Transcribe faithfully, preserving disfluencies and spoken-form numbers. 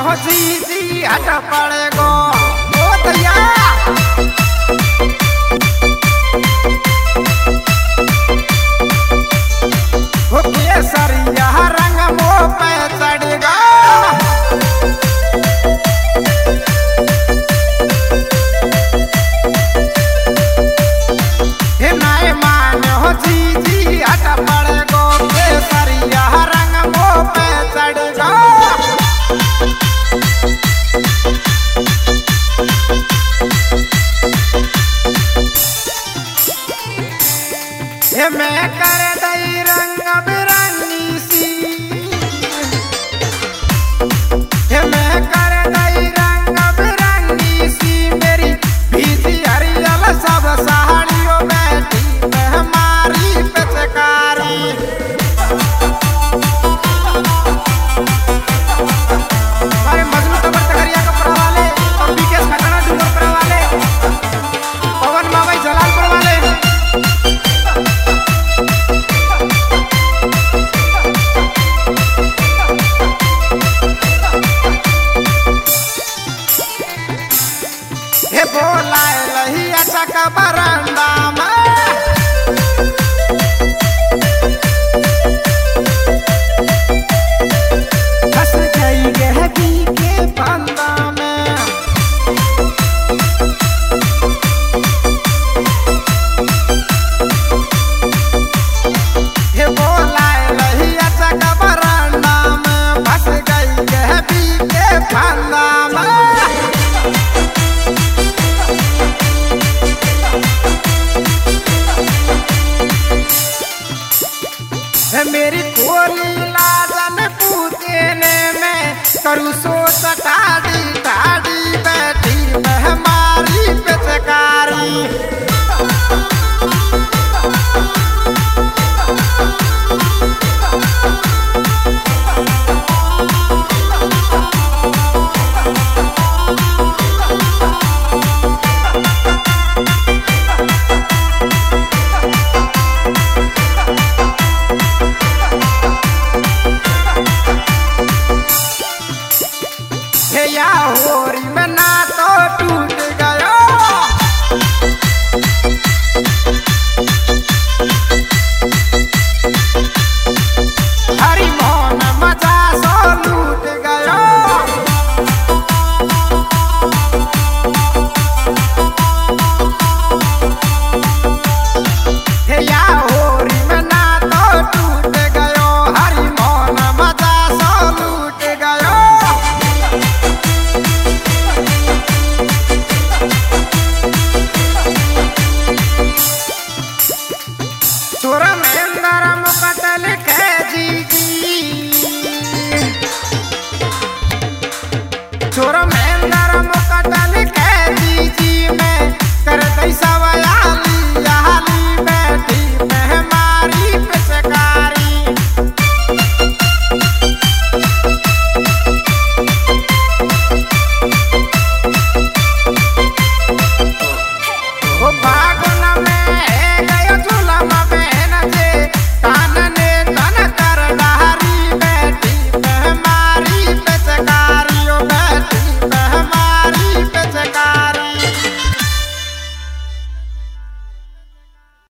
हो जी जी हट पड़ेगो ओ दैया हो केसरिया रंग मुँह पे चढ़ेगा हे नाय मान हो जी जी हट पड़ेगो केसरिया रंग मुँह पे चढ़ेगा मैं कर दई रंग बिरंगी सी मैं कर दई रंग बिरंगी सी मेरी भीजी हरियल सब साड़ियों बैठी मैं हमारी पिचकारी हमारे मजनू तबर तगरिया का प्रवाले और विकेश खटना डूंगर प्रवाले पवन मावई जलालपुर वाले बोलाए लही अच्छा का बरंडा में फंस गई गहकी के फंदा में ये बोलाए लही अच्छा का बरंडा में फंस गई गहकी के फंदा में मेरी कोली लाजन पूछने में करू सोच टाड़ी टाड़ी बैठी मैं हमारी पिचकारी।